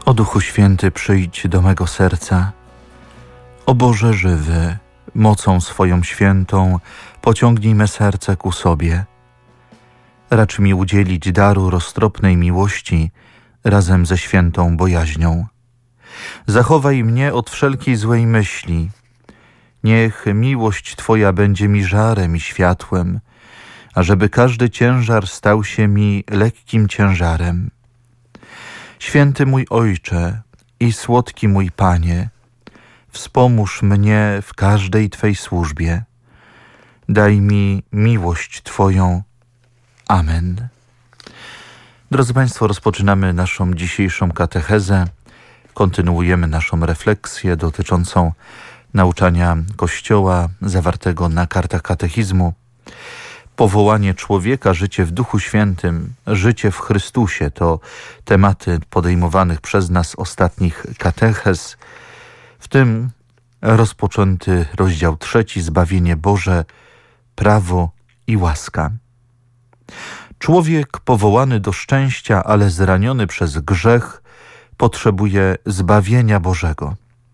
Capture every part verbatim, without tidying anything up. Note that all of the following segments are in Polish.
O Duchu Święty, przyjdź do mego serca. O Boże żywy, mocą swoją świętą pociągnij me serce ku sobie. Racz mi udzielić daru roztropnej miłości razem ze świętą bojaźnią. Zachowaj mnie od wszelkiej złej myśli. Niech miłość Twoja będzie mi żarem i światłem, ażeby każdy ciężar stał się mi lekkim ciężarem. Święty mój Ojcze i słodki mój Panie, wspomóż mnie w każdej Twej służbie. Daj mi miłość Twoją. Amen. Drodzy Państwo, rozpoczynamy naszą dzisiejszą katechezę. Kontynuujemy naszą refleksję dotyczącą nauczania Kościoła zawartego na kartach katechizmu. Powołanie człowieka, życie w Duchu Świętym, życie w Chrystusie to tematy podejmowanych przez nas ostatnich katechez. W tym rozpoczęty rozdział trzeci, zbawienie Boże, prawo i łaska. Człowiek powołany do szczęścia, ale zraniony przez grzech, potrzebuje zbawienia Bożego.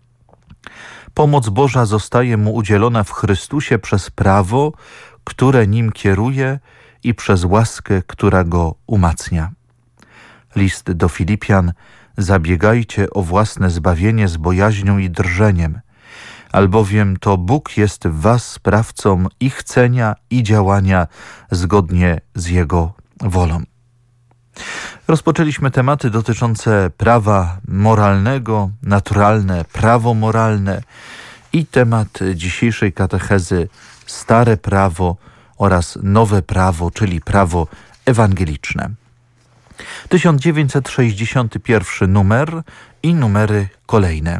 Pomoc Boża zostaje mu udzielona w Chrystusie przez prawo, które nim kieruje, i przez łaskę, która go umacnia. List do Filipian: zabiegajcie o własne zbawienie z bojaźnią i drżeniem, albowiem to Bóg jest w was sprawcą i chcenia, i działania zgodnie z Jego wolą. Rozpoczęliśmy tematy dotyczące prawa moralnego, naturalne prawo moralne i temat dzisiejszej katechezy stare prawo oraz nowe prawo, czyli prawo ewangeliczne. tysiąc dziewięćset sześćdziesiąty pierwszy numer i numery kolejne.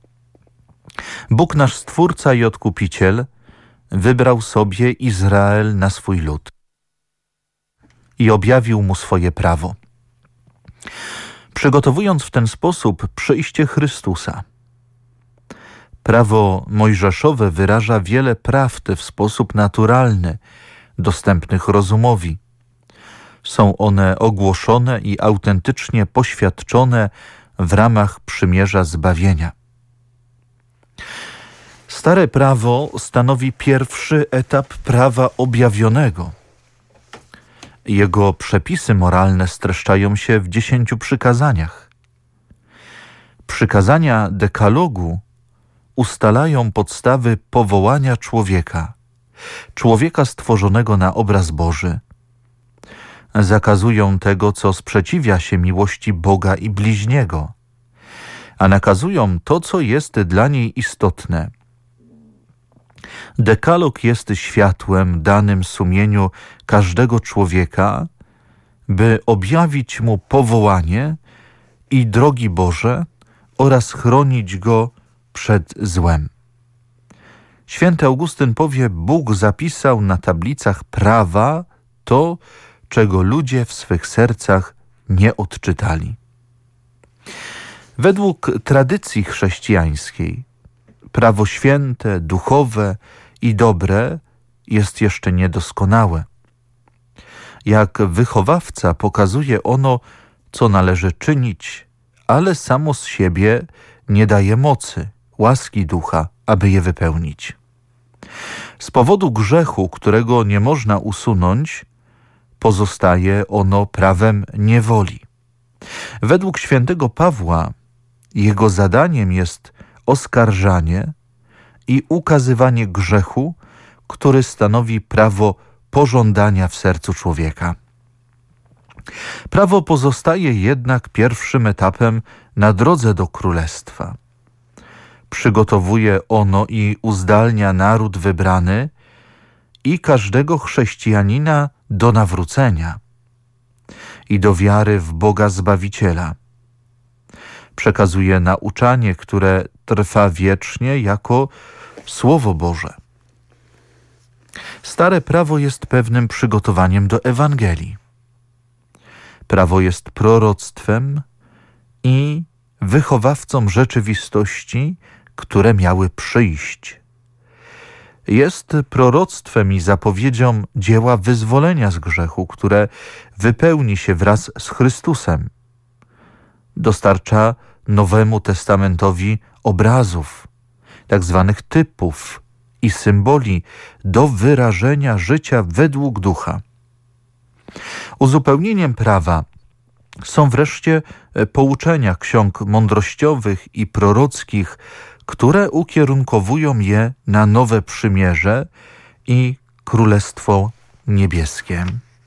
Bóg nasz Stwórca i Odkupiciel wybrał sobie Izrael na swój lud i objawił mu swoje prawo, przygotowując w ten sposób przyjście Chrystusa. Prawo mojżeszowe wyraża wiele prawd w sposób naturalny, dostępnych rozumowi. Są one ogłoszone i autentycznie poświadczone w ramach przymierza zbawienia. Stare prawo stanowi pierwszy etap prawa objawionego. Jego przepisy moralne streszczają się w dziesięciu przykazaniach. Przykazania dekalogu ustalają podstawy powołania człowieka, człowieka stworzonego na obraz Boży. Zakazują tego, co sprzeciwia się miłości Boga i bliźniego, a nakazują to, co jest dla niej istotne. Dekalog jest światłem danym sumieniu każdego człowieka, by objawić mu powołanie i drogi Boże oraz chronić go przed złem. Święty Augustyn powie: Bóg zapisał na tablicach prawa to, czego ludzie w swych sercach nie odczytali. Według tradycji chrześcijańskiej prawo święte, duchowe i dobre jest jeszcze niedoskonałe. Jak wychowawca pokazuje ono, co należy czynić, ale samo z siebie nie daje mocy, łaski ducha, aby je wypełnić. Z powodu grzechu, którego nie można usunąć, pozostaje ono prawem niewoli. Według świętego Pawła jego zadaniem jest oskarżanie i ukazywanie grzechu, który stanowi prawo pożądania w sercu człowieka. Prawo pozostaje jednak pierwszym etapem na drodze do Królestwa. Przygotowuje ono i uzdalnia naród wybrany i każdego chrześcijanina do nawrócenia i do wiary w Boga Zbawiciela. Przekazuje nauczanie, które trwa wiecznie jako Słowo Boże. Stare prawo jest pewnym przygotowaniem do Ewangelii. Prawo jest proroctwem i wychowawcą rzeczywistości, które miały przyjść. Jest proroctwem i zapowiedzią dzieła wyzwolenia z grzechu, które wypełni się wraz z Chrystusem. Dostarcza Nowemu Testamentowi obrazów, tak zwanych typów i symboli do wyrażenia życia według ducha. Uzupełnieniem prawa są wreszcie pouczenia ksiąg mądrościowych i prorockich, które ukierunkowują je na nowe przymierze i Królestwo Niebieskie.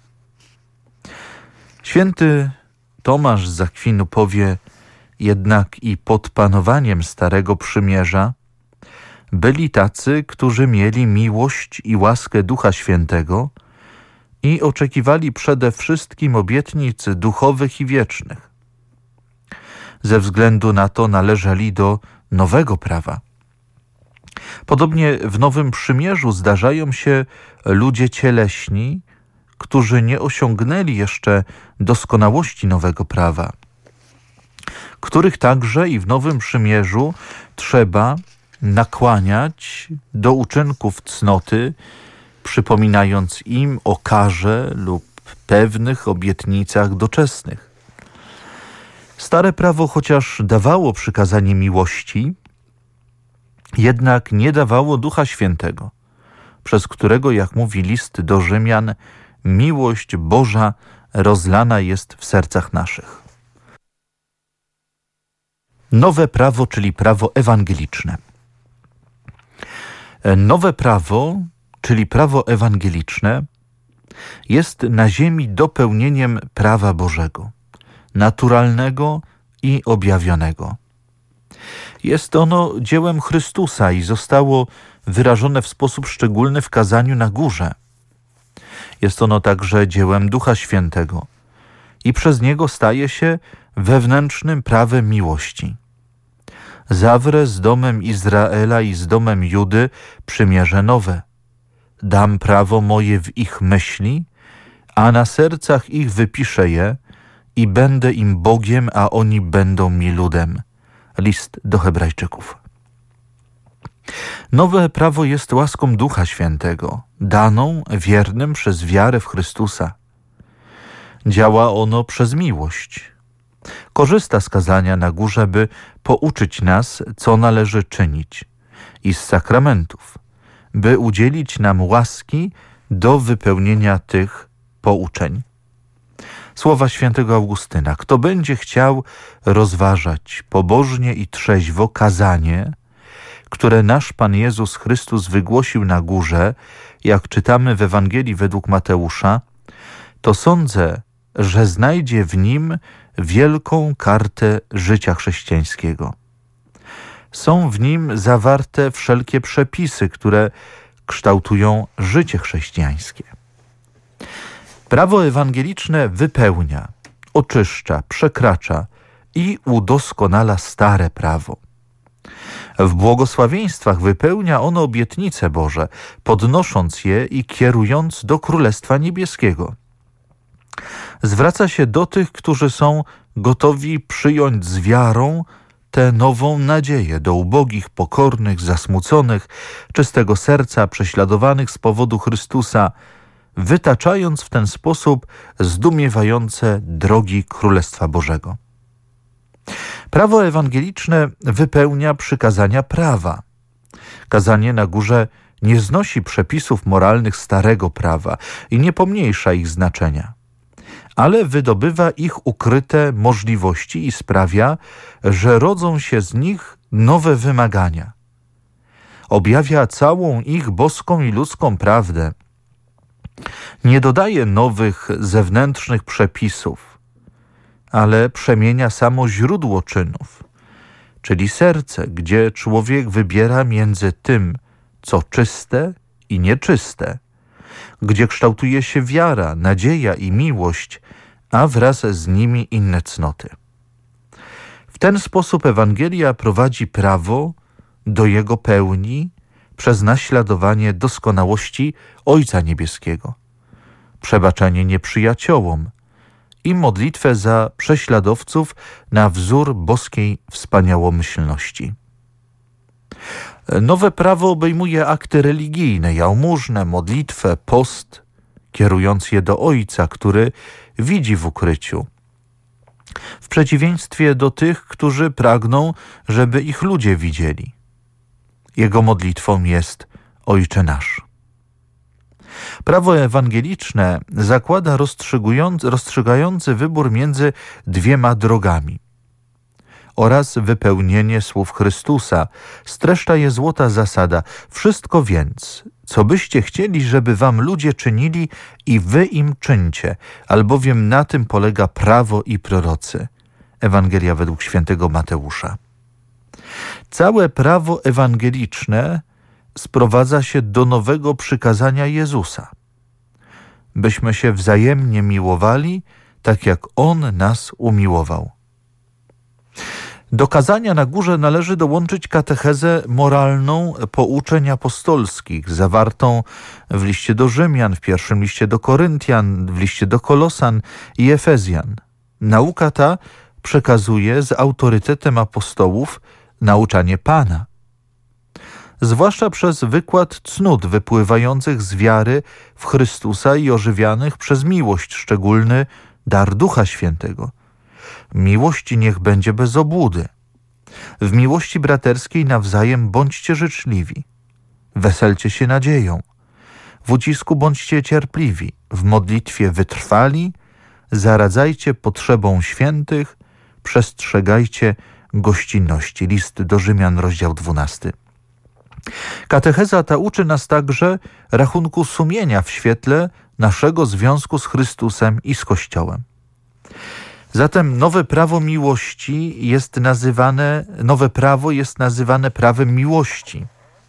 Święty Tomasz z Akwinu powie: jednak i pod panowaniem Starego Przymierza byli tacy, którzy mieli miłość i łaskę Ducha Świętego i oczekiwali przede wszystkim obietnic duchowych i wiecznych. Ze względu na to należeli do nowego prawa. Podobnie w Nowym Przymierzu zdarzają się ludzie cieleśni, którzy nie osiągnęli jeszcze doskonałości nowego prawa, których także i w Nowym Przymierzu trzeba nakłaniać do uczynków cnoty, przypominając im o karze lub pewnych obietnicach doczesnych. Stare prawo, chociaż dawało przykazanie miłości, jednak nie dawało Ducha Świętego, przez którego, jak mówi list do Rzymian, miłość Boża rozlana jest w sercach naszych. Nowe prawo, czyli prawo ewangeliczne. Nowe prawo, czyli prawo ewangeliczne, jest na ziemi dopełnieniem prawa Bożego, naturalnego i objawionego. Jest ono dziełem Chrystusa i zostało wyrażone w sposób szczególny w kazaniu na górze. Jest ono także dziełem Ducha Świętego i przez niego staje się wewnętrznym prawem miłości. Zawrę z domem Izraela i z domem Judy przymierze nowe. Dam prawo moje w ich myśli, a na sercach ich wypiszę je i będę im Bogiem, a oni będą mi ludem. List do Hebrajczyków. Nowe prawo jest łaską Ducha Świętego, daną wiernym przez wiarę w Chrystusa. Działa ono przez miłość. Korzysta z kazania na górze, by pouczyć nas, co należy czynić, i z sakramentów, by udzielić nam łaski do wypełnienia tych pouczeń. Słowa świętego Augustyna: kto będzie chciał rozważać pobożnie i trzeźwo kazanie, które nasz Pan Jezus Chrystus wygłosił na górze, jak czytamy w Ewangelii według Mateusza, to sądzę, że znajdzie w nim wielką kartę życia chrześcijańskiego. Są w nim zawarte wszelkie przepisy, które kształtują życie chrześcijańskie. Prawo ewangeliczne wypełnia, oczyszcza, przekracza i udoskonala stare prawo. W błogosławieństwach wypełnia ono obietnice Boże, podnosząc je i kierując do Królestwa Niebieskiego. Zwraca się do tych, którzy są gotowi przyjąć z wiarą tę nową nadzieję, do ubogich, pokornych, zasmuconych, czystego serca, prześladowanych z powodu Chrystusa, wytaczając w ten sposób zdumiewające drogi Królestwa Bożego. Prawo ewangeliczne wypełnia przykazania prawa. Kazanie na górze nie znosi przepisów moralnych starego prawa i nie pomniejsza ich znaczenia, ale wydobywa ich ukryte możliwości i sprawia, że rodzą się z nich nowe wymagania. Objawia całą ich boską i ludzką prawdę. Nie dodaje nowych zewnętrznych przepisów, ale przemienia samo źródło czynów, czyli serce, gdzie człowiek wybiera między tym, co czyste i nieczyste, gdzie kształtuje się wiara, nadzieja i miłość, a wraz z nimi inne cnoty. W ten sposób Ewangelia prowadzi prawo do jego pełni przez naśladowanie doskonałości Ojca Niebieskiego, przebaczenie nieprzyjaciołom i modlitwę za prześladowców na wzór boskiej wspaniałomyślności. Nowe prawo obejmuje akty religijne, jałmużnę, modlitwę, post, kierując je do Ojca, który widzi w ukryciu. w przeciwieństwie do tych, którzy pragną, żeby ich ludzie widzieli. Jego modlitwą jest Ojcze nasz. Prawo ewangeliczne zakłada rozstrzygający wybór między dwiema drogami oraz wypełnienie słów Chrystusa. Streszcza je złota zasada: wszystko więc, co byście chcieli, żeby wam ludzie czynili, i wy im czyńcie, albowiem na tym polega prawo i prorocy. Ewangelia według świętego Mateusza. Całe prawo ewangeliczne sprowadza się do nowego przykazania Jezusa: byśmy się wzajemnie miłowali, tak jak On nas umiłował. Do kazania na górze należy dołączyć katechezę moralną pouczeń apostolskich, zawartą w liście do Rzymian, w pierwszym liście do Koryntian, w liście do Kolosan i Efezjan. Nauka ta przekazuje z autorytetem apostołów nauczanie Pana. Zwłaszcza przez wykład cnót wypływających z wiary w Chrystusa i ożywianych przez miłość, szczególny dar Ducha Świętego. Miłość niech będzie bez obłudy. W miłości braterskiej nawzajem bądźcie życzliwi. Weselcie się nadzieją. W ucisku bądźcie cierpliwi. W modlitwie wytrwali. Zaradzajcie potrzebom świętych. Przestrzegajcie gościnności. List do Rzymian, rozdział dwunasty. Katecheza ta uczy nas także rachunku sumienia w świetle naszego związku z Chrystusem i z Kościołem. Zatem nowe prawo miłości jest nazywane, nowe prawo jest nazywane prawem miłości,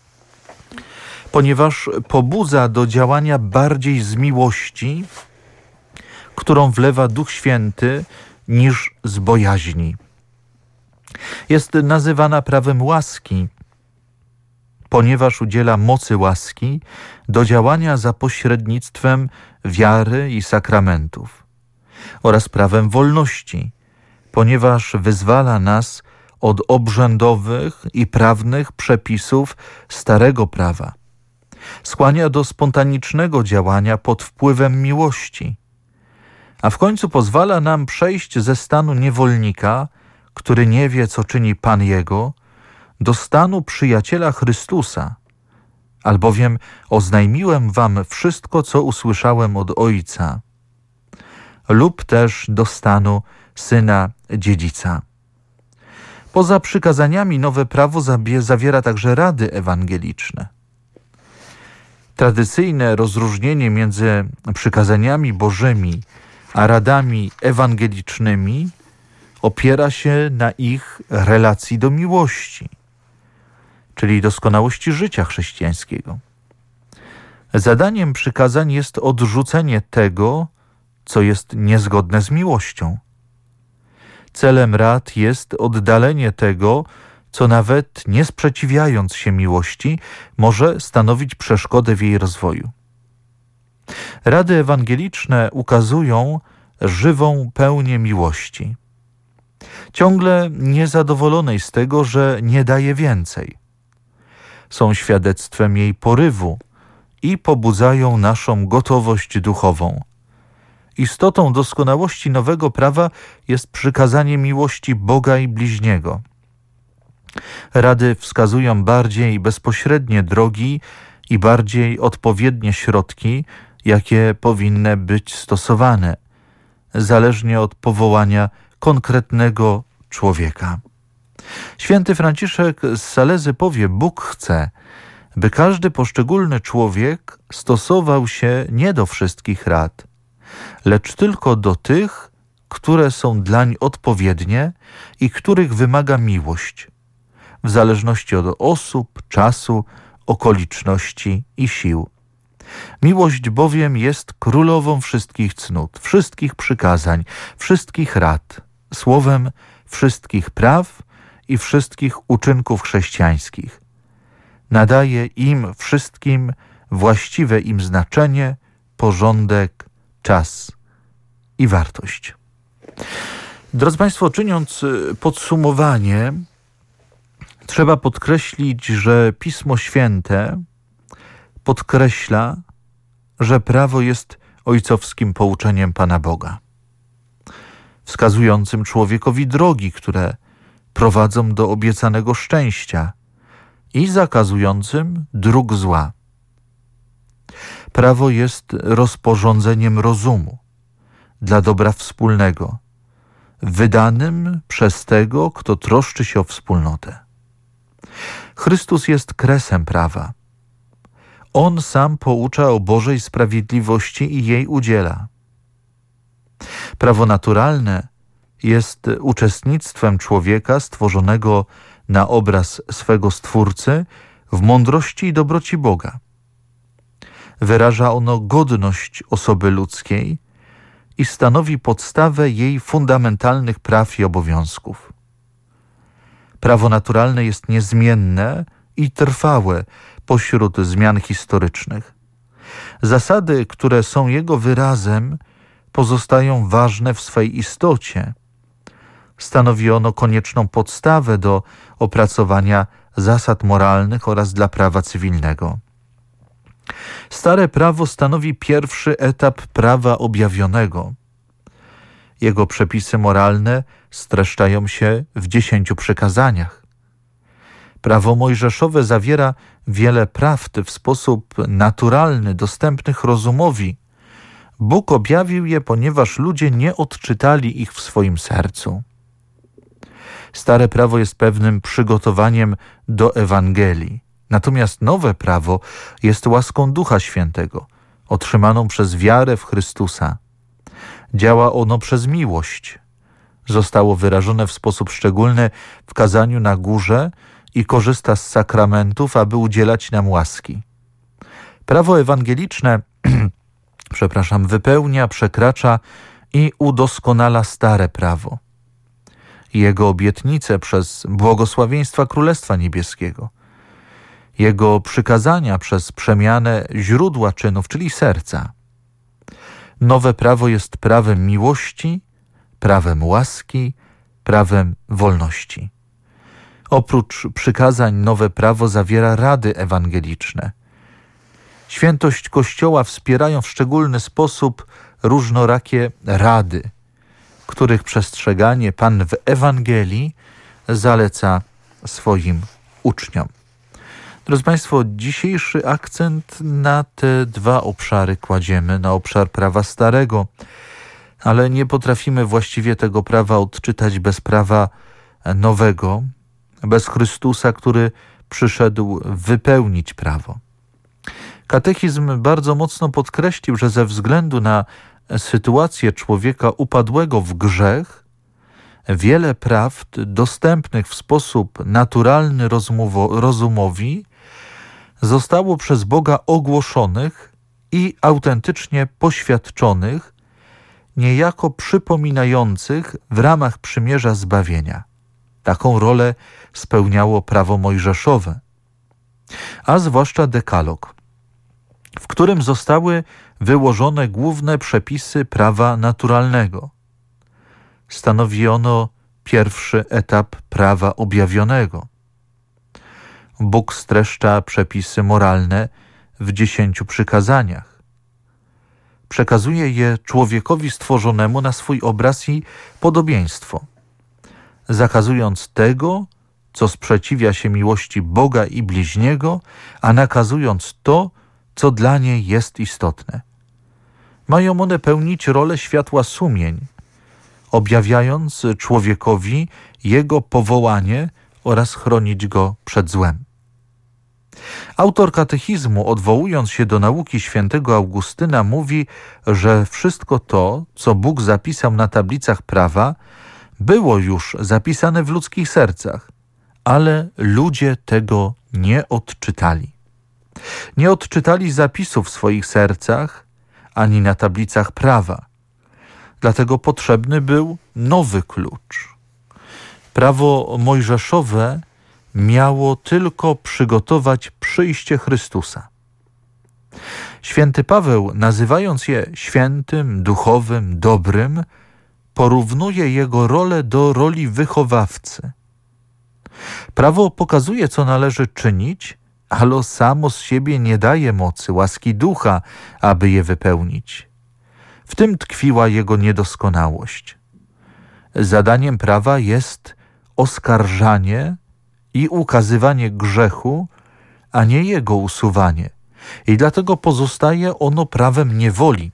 ponieważ pobudza do działania bardziej z miłości, którą wlewa Duch Święty, niż z bojaźni. Jest nazywana prawem łaski, ponieważ udziela mocy łaski do działania za pośrednictwem wiary i sakramentów, oraz prawem wolności, ponieważ wyzwala nas od obrzędowych i prawnych przepisów starego prawa. Skłania do spontanicznego działania pod wpływem miłości, a w końcu pozwala nam przejść ze stanu niewolnika, który nie wie, co czyni Pan jego, do stanu przyjaciela Chrystusa, albowiem oznajmiłem wam wszystko, co usłyszałem od Ojca, lub też do stanu syna dziedzica. Poza przykazaniami nowe prawo zawiera także rady ewangeliczne. Tradycyjne rozróżnienie między przykazaniami bożymi a radami ewangelicznymi opiera się na ich relacji do miłości, czyli doskonałości życia chrześcijańskiego. Zadaniem przykazań jest odrzucenie tego, co jest niezgodne z miłością. Celem rad jest oddalenie tego, co nawet nie sprzeciwiając się miłości, może stanowić przeszkodę w jej rozwoju. Rady ewangeliczne ukazują żywą pełnię miłości, ciągle niezadowolonej z tego, że nie daje więcej. Są świadectwem jej porywu i pobudzają naszą gotowość duchową. Istotą doskonałości nowego prawa jest przykazanie miłości Boga i bliźniego. Rady wskazują bardziej bezpośrednie drogi i bardziej odpowiednie środki, jakie powinny być stosowane, zależnie od powołania konkretnego człowieka. Święty Franciszek z Salezy powie: Bóg chce, by każdy poszczególny człowiek stosował się nie do wszystkich rad, lecz tylko do tych, które są dlań odpowiednie i których wymaga miłość, w zależności od osób, czasu, okoliczności i sił. Miłość bowiem jest królową wszystkich cnót, wszystkich przykazań, wszystkich rad, słowem wszystkich praw i wszystkich uczynków chrześcijańskich. Nadaje im wszystkim właściwe im znaczenie, porządek, czas i wartość. Drodzy Państwo, czyniąc podsumowanie, trzeba podkreślić, że Pismo Święte podkreśla, że prawo jest ojcowskim pouczeniem Pana Boga. wskazującym człowiekowi drogi, które prowadzą do obiecanego szczęścia, i zakazującym dróg zła. Prawo jest rozporządzeniem rozumu dla dobra wspólnego, wydanym przez tego, kto troszczy się o wspólnotę. Chrystus jest kresem prawa. On sam poucza o Bożej sprawiedliwości i jej udziela. Prawo naturalne jest uczestnictwem człowieka stworzonego na obraz swego Stwórcy w mądrości i dobroci Boga. Wyraża ono godność osoby ludzkiej i stanowi podstawę jej fundamentalnych praw i obowiązków. Prawo naturalne jest niezmienne i trwałe pośród zmian historycznych. Zasady, które są jego wyrazem, pozostają ważne w swej istocie. Stanowi ono konieczną podstawę do opracowania zasad moralnych oraz dla prawa cywilnego. Stare prawo stanowi pierwszy etap prawa objawionego. Jego przepisy moralne streszczają się w dziesięciu przykazaniach. Prawo mojżeszowe zawiera wiele prawd w sposób naturalny, dostępnych rozumowi. Bóg objawił je, ponieważ ludzie nie odczytali ich w swoim sercu. Stare prawo jest pewnym przygotowaniem do Ewangelii. Natomiast nowe prawo jest łaską Ducha Świętego, otrzymaną przez wiarę w Chrystusa. Działa ono przez miłość. Zostało wyrażone w sposób szczególny w kazaniu na górze i korzysta z sakramentów, aby udzielać nam łaski. Prawo ewangeliczne przepraszam, wypełnia, przekracza i udoskonala stare prawo. Jego obietnice przez błogosławieństwa Królestwa Niebieskiego. Jego przykazania przez przemianę źródła czynów, czyli serca. Nowe prawo jest prawem miłości, prawem łaski, prawem wolności. Oprócz przykazań nowe prawo zawiera rady ewangeliczne. Świętość Kościoła wspierają w szczególny sposób różnorakie rady, których przestrzeganie Pan w Ewangelii zaleca swoim uczniom. Drodzy Państwo, dzisiejszy akcent na te dwa obszary kładziemy, na obszar prawa starego, ale nie potrafimy właściwie tego prawa odczytać bez prawa nowego, bez Chrystusa, który przyszedł wypełnić prawo. Katechizm bardzo mocno podkreślił, że ze względu na sytuację człowieka upadłego w grzech, wiele prawd dostępnych w sposób naturalny rozumowo, rozumowi zostało przez Boga ogłoszonych i autentycznie poświadczonych, niejako przypominających w ramach przymierza zbawienia. Taką rolę spełniało prawo mojżeszowe, a zwłaszcza dekalog, w którym zostały wyłożone główne przepisy prawa naturalnego. Stanowi ono pierwszy etap prawa objawionego. Bóg streszcza przepisy moralne w dziesięciu przykazaniach. Przekazuje je człowiekowi stworzonemu na swój obraz i podobieństwo, zakazując tego, co sprzeciwia się miłości Boga i bliźniego, a nakazując to, co dla niej jest istotne. Mają one pełnić rolę światła sumień, objawiając człowiekowi jego powołanie oraz chronić go przed złem. Autor katechizmu, odwołując się do nauki świętego Augustyna, mówi, że wszystko to, co Bóg zapisał na tablicach prawa, było już zapisane w ludzkich sercach, ale ludzie tego nie odczytali. Nie odczytali zapisów w swoich sercach ani na tablicach prawa. Dlatego potrzebny był nowy klucz. Prawo mojżeszowe miało tylko przygotować przyjście Chrystusa. Święty Paweł, nazywając je świętym, duchowym, dobrym, porównuje jego rolę do roli wychowawcy. Prawo pokazuje, co należy czynić, ale samo z siebie nie daje mocy, łaski ducha, aby je wypełnić. W tym tkwiła jego niedoskonałość. Zadaniem prawa jest oskarżanie i ukazywanie grzechu, a nie jego usuwanie. I dlatego pozostaje ono prawem niewoli.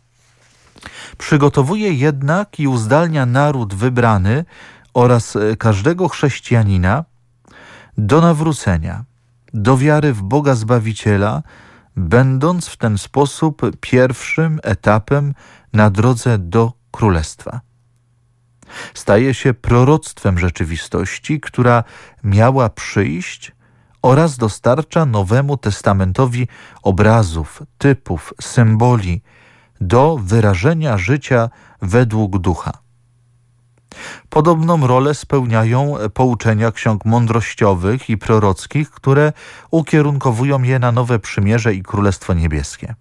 Przygotowuje jednak i uzdalnia naród wybrany oraz każdego chrześcijanina do nawrócenia, do wiary w Boga Zbawiciela, będąc w ten sposób pierwszym etapem na drodze do Królestwa. Staje się proroctwem rzeczywistości, która miała przyjść, oraz dostarcza Nowemu Testamentowi obrazów, typów, symboli do wyrażenia życia według Ducha. Podobną rolę spełniają pouczenia ksiąg mądrościowych i prorockich, które ukierunkowują je na nowe przymierze i Królestwo Niebieskie.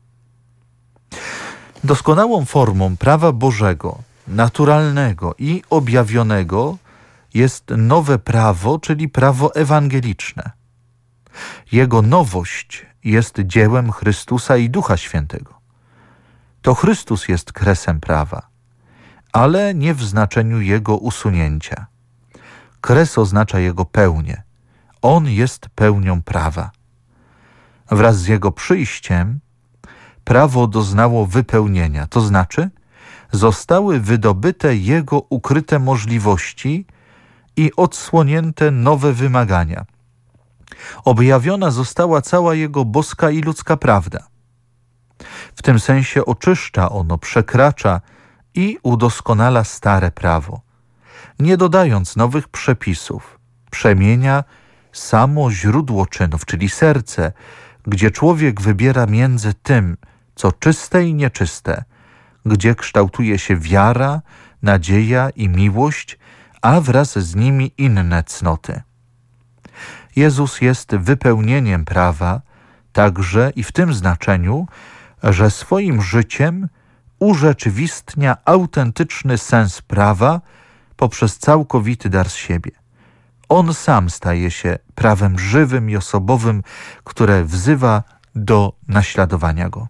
Doskonałą formą prawa Bożego, naturalnego i objawionego jest nowe prawo, czyli prawo ewangeliczne. Jego nowość jest dziełem Chrystusa i Ducha Świętego. To Chrystus jest kresem prawa, ale nie w znaczeniu jego usunięcia. Kres oznacza jego pełnię. On jest pełnią prawa. Wraz z jego przyjściem prawo doznało wypełnienia, to znaczy zostały wydobyte jego ukryte możliwości i odsłonięte nowe wymagania. Objawiona została cała jego boska i ludzka prawda. W tym sensie oczyszcza ono, przekracza i udoskonala stare prawo, nie dodając nowych przepisów. Przemienia samo źródło czynów, czyli serce, gdzie człowiek wybiera między tym, co czyste i nieczyste, gdzie kształtuje się wiara, nadzieja i miłość, a wraz z nimi inne cnoty. Jezus jest wypełnieniem prawa, także i w tym znaczeniu, że swoim życiem urzeczywistnia autentyczny sens prawa poprzez całkowity dar z siebie. On sam staje się prawem żywym i osobowym, które wzywa do naśladowania Go.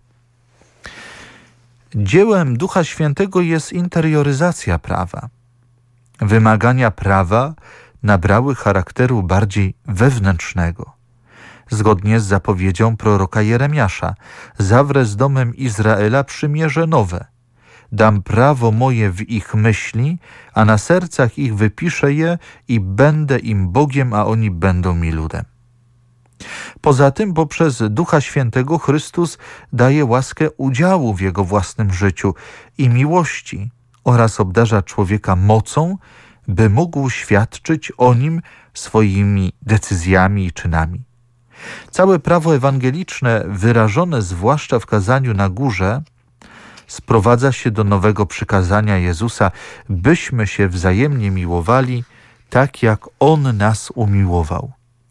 Dziełem Ducha Świętego jest interioryzacja prawa. Wymagania prawa nabrały charakteru bardziej wewnętrznego. Zgodnie z zapowiedzią proroka Jeremiasza, zawrę z domem Izraela przymierze nowe. Dam prawo moje w ich myśli, a na sercach ich wypiszę je i będę im Bogiem, a oni będą mi ludem. Poza tym poprzez Ducha Świętego Chrystus daje łaskę udziału w jego własnym życiu i miłości oraz obdarza człowieka mocą, by mógł świadczyć o nim swoimi decyzjami i czynami. Całe prawo ewangeliczne, wyrażone zwłaszcza w kazaniu na górze, sprowadza się do nowego przykazania Jezusa, byśmy się wzajemnie miłowali, tak jak On nas umiłował.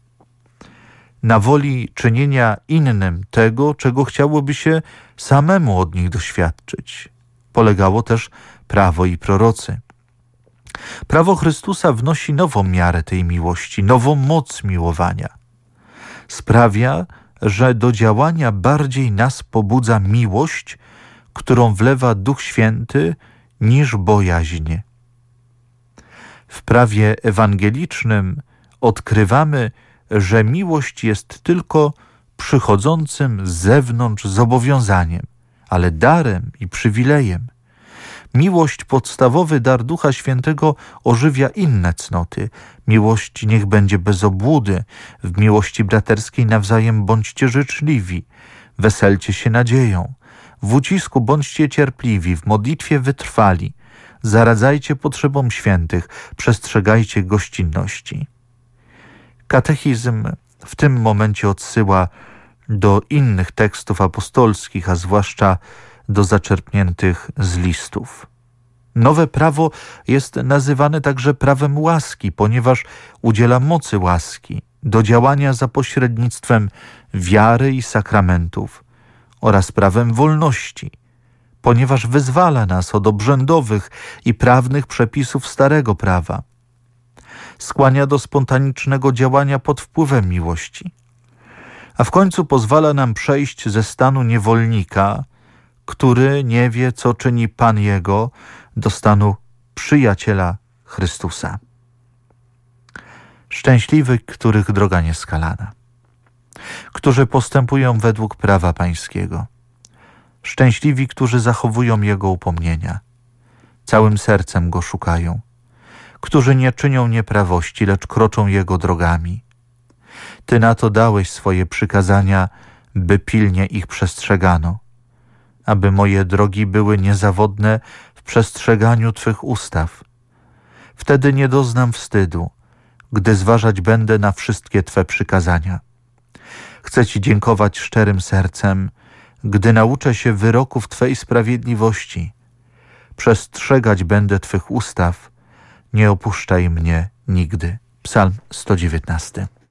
Na woli czynienia innym tego, czego chciałoby się samemu od nich doświadczyć, polegało też prawo i prorocy. Prawo Chrystusa wnosi nową miarę tej miłości, nową moc miłowania. Sprawia, że do działania bardziej nas pobudza miłość, którą wlewa Duch Święty, niż bojaźń. W prawie ewangelicznym odkrywamy, że miłość jest tylko przychodzącym z zewnątrz zobowiązaniem, ale darem i przywilejem. Miłość, podstawowy dar Ducha Świętego, ożywia inne cnoty. Miłość niech będzie bez obłudy. W miłości braterskiej nawzajem bądźcie życzliwi. Weselcie się nadzieją. W ucisku bądźcie cierpliwi, w modlitwie wytrwali. Zaradzajcie potrzebom świętych, przestrzegajcie gościnności. Katechizm w tym momencie odsyła do innych tekstów apostolskich, a zwłaszcza do zaczerpniętych z listów. Nowe prawo jest nazywane także prawem łaski, ponieważ udziela mocy łaski do działania za pośrednictwem wiary i sakramentów, oraz prawem wolności, ponieważ wyzwala nas od obrzędowych i prawnych przepisów starego prawa. Skłania do spontanicznego działania pod wpływem miłości, a w końcu pozwala nam przejść ze stanu niewolnika, który nie wie, co czyni Pan jego, do stanu przyjaciela Chrystusa. Szczęśliwy, których droga nieskalana, którzy postępują według prawa Pańskiego. Szczęśliwi, którzy zachowują Jego upomnienia, całym sercem Go szukają, którzy nie czynią nieprawości, lecz kroczą Jego drogami. Ty na to dałeś swoje przykazania, by pilnie ich przestrzegano, aby moje drogi były niezawodne w przestrzeganiu Twych ustaw. Wtedy nie doznam wstydu, gdy zważać będę na wszystkie Twe przykazania. Chcę Ci dziękować szczerym sercem, gdy nauczę się wyroków Twej sprawiedliwości. Przestrzegać będę Twych ustaw, nie opuszczaj mnie nigdy. Psalm sto dziewiętnasty.